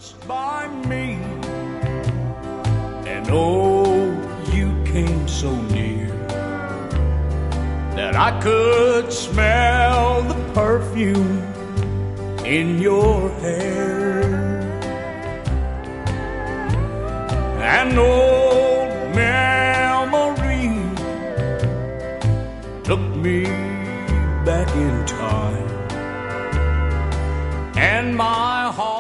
by me, and oh, you came so near that I could smell the perfume in your hair. An old memory took me back in time, and my heart